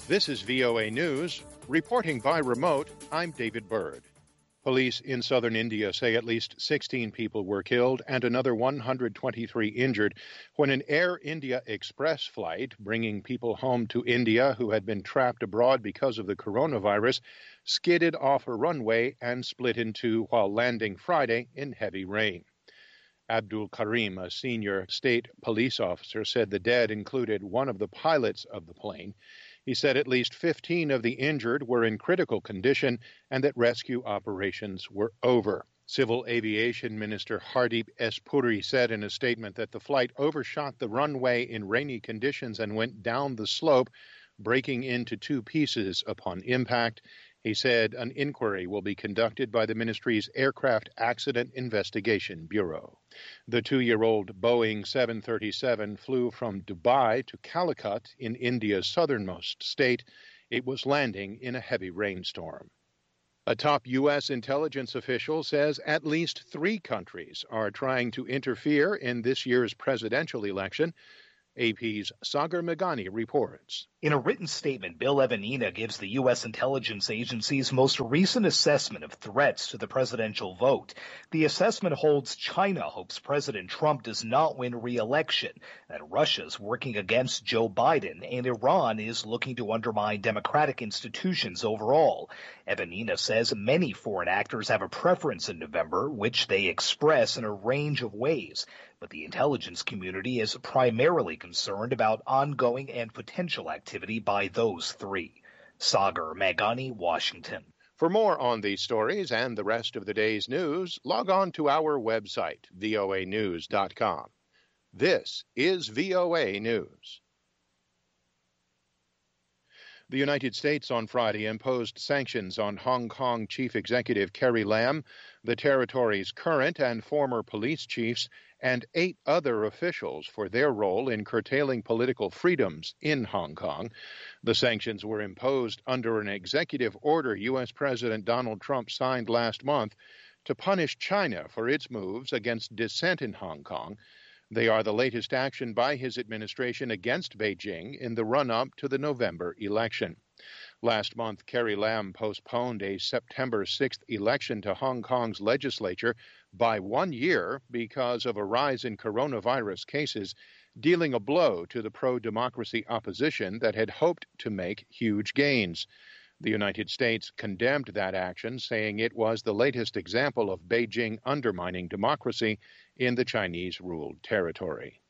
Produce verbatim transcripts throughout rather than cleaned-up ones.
This is V O A News. Reporting by remote, I'm David Byrd. Police in southern India say at least sixteen people were killed and another one hundred twenty-three injured when an Air India Express flight bringing people home to India who had been trapped abroad because of the coronavirus skidded off a runway and split in two while landing Friday in heavy rain. Abdul Karim, a senior state police officer, said the dead included one of the pilots of the plane. He said at least fifteen of the injured were in critical condition and that rescue operations were over. Civil Aviation Minister Hardeep S. Puri said in a statement that the flight overshot the runway in rainy conditions and went down the slope, breaking into two pieces upon impact. He said an inquiry will be conducted by the ministry's Aircraft Accident Investigation Bureau. The two-year-old Boeing seven thirty-seven flew from Dubai to Calicut in India's southernmost state. It was landing in a heavy rainstorm. A top U S intelligence official says at least three countries are trying to interfere in this year's presidential election. A P's Sagar Meghani reports. In a written statement, Bill Evanina gives the U S intelligence agency's most recent assessment of threats to the presidential vote. The assessment holds China hopes President Trump does not win re-election, that Russia's working against Joe Biden, and Iran is looking to undermine democratic institutions overall. Evanina says many foreign actors have a preference in November, which they express in a range of ways. But the intelligence community is primarily concerned about ongoing and potential activity by those three. Sagar Meghani, Washington. For more on these stories and the rest of the day's news, log on to our website, V O A news dot com. This is V O A News. The United States on Friday imposed sanctions on Hong Kong Chief Executive Carrie Lam, the territory's current and former police chiefs, and eight other officials for their role in curtailing political freedoms in Hong Kong. The sanctions were imposed under an executive order U S President Donald Trump signed last month to punish China for its moves against dissent in Hong Kong. They are the latest action by his administration against Beijing in the run-up to the November election. Last month, Carrie Lam postponed a September sixth election to Hong Kong's legislature by one year because of a rise in coronavirus cases, dealing a blow to the pro-democracy opposition that had hoped to make huge gains. The United States condemned that action, saying it was the latest example of Beijing undermining democracy in the Chinese-ruled territory.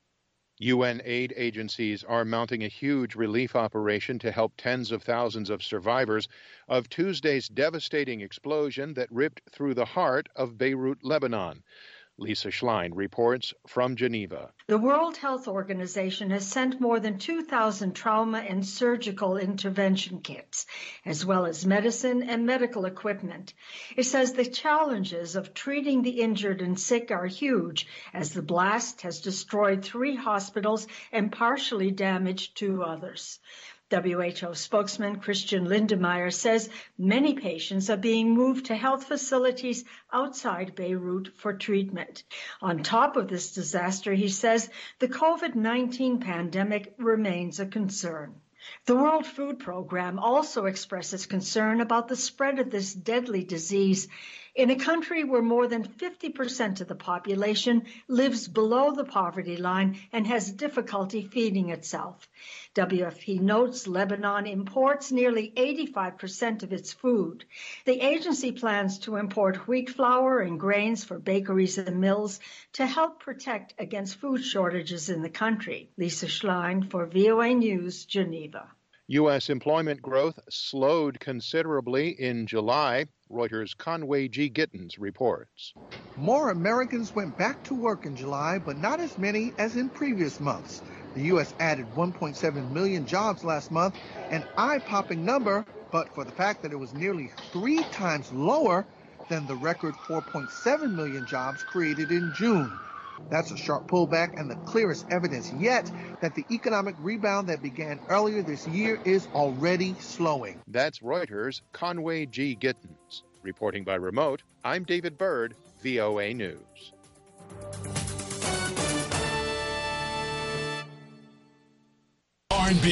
U N aid agencies are mounting a huge relief operation to help tens of thousands of survivors of Tuesday's devastating explosion that ripped through the heart of Beirut, Lebanon. Lisa Schlein reports from Geneva. The World Health Organization has sent more than two thousand trauma and surgical intervention kits, as well as medicine and medical equipment. It says the challenges of treating the injured and sick are huge, as the blast has destroyed three hospitals and partially damaged two others. W H O spokesman Christian Lindemeyer says many patients are being moved to health facilities outside Beirut for treatment. On top of this disaster, he says the COVID nineteen pandemic remains a concern. The World Food Program also expresses concern about the spread of this deadly disease in a country where more than fifty percent of the population lives below the poverty line and has difficulty feeding itself. W F P notes Lebanon imports nearly eighty-five percent of its food. The agency plans to import wheat flour and grains for bakeries and mills to help protect against food shortages in the country. Lisa Schlein for V O A News, Geneva. U S employment growth slowed considerably in July. Reuters' Conway G. Gittins reports. More Americans went back to work in July, but not as many as in previous months. The U S added one point seven million jobs last month, an eye-popping number, but for the fact that it was nearly three times lower than the record four point seven million jobs created in June. That's a sharp pullback and the clearest evidence yet that the economic rebound that began earlier this year is already slowing. That's Reuters' Conway G. Gittins. Reporting by remote, I'm David Byrd, V O A News.